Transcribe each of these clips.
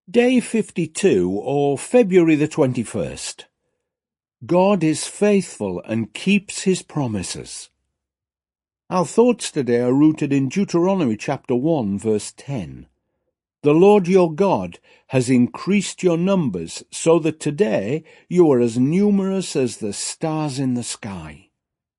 Day 52, or February the 21st. God is faithful and keeps his promises. Our thoughts today are rooted in Deuteronomy chapter 1, verse 10. The Lord your God has increased your numbers so that today you are as numerous as the stars in the sky.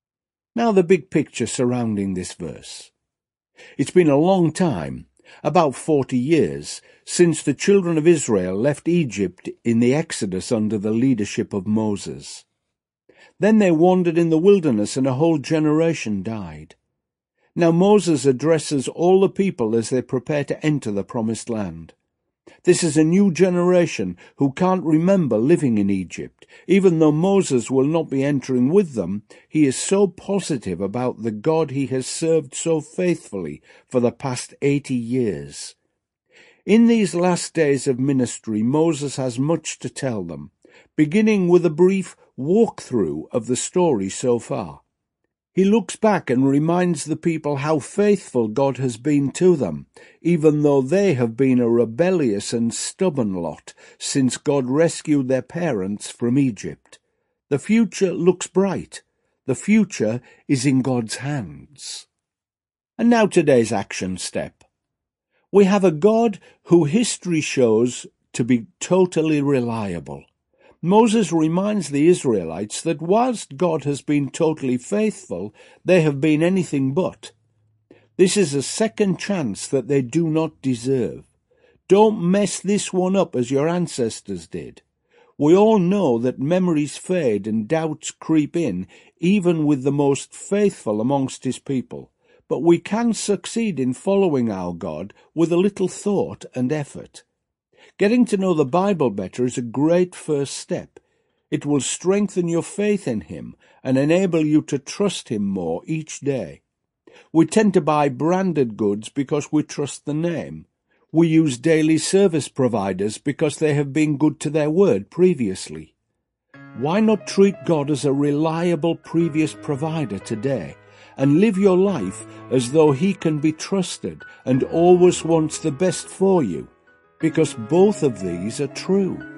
Now the big picture surrounding this verse. It's been a long time, about 40 years, since the children of Israel left Egypt in the Exodus under the leadership of Moses. Then they wandered in the wilderness and a whole generation died. Now Moses addresses all the people as they prepare to enter the promised land. This is a new generation who can't remember living in Egypt. Even though Moses will not be entering with them, he is so positive about the God he has served so faithfully for the past 80 years. In these last days of ministry, Moses has much to tell them, beginning with a brief walkthrough of the story so far. He looks back and reminds the people how faithful God has been to them, even though they have been a rebellious and stubborn lot since God rescued their parents from Egypt. The future looks bright. The future is in God's hands. And now today's action step. We have a God who history shows to be totally reliable. Moses reminds the Israelites that whilst God has been totally faithful, they have been anything but. This is a second chance that they do not deserve. Don't mess this one up as your ancestors did. We all know that memories fade and doubts creep in, even with the most faithful amongst his people. But we can succeed in following our God with a little thought and effort. Getting to know the Bible better is a great first step. It will strengthen your faith in him and enable you to trust him more each day. We tend to buy branded goods because we trust the name. We use daily service providers because they have been good to their word previously. Why not treat God as a reliable previous provider today and live your life as though he can be trusted and always wants the best for you? Because both of these are true.